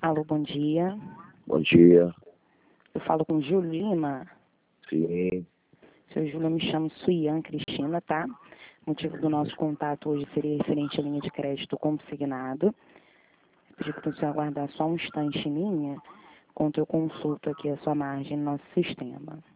Alô, bom dia. Bom dia. Eu falo com Júlio Lima. Sim. Seu Júlio, eu me chamo Suian Cristina, tá? O motivo do nosso contato hoje seria referente à linha de crédito consignado. Eu pedi para o senhor aguardar só um instante em linha, enquanto eu consulto aqui a sua margem no nosso sistema.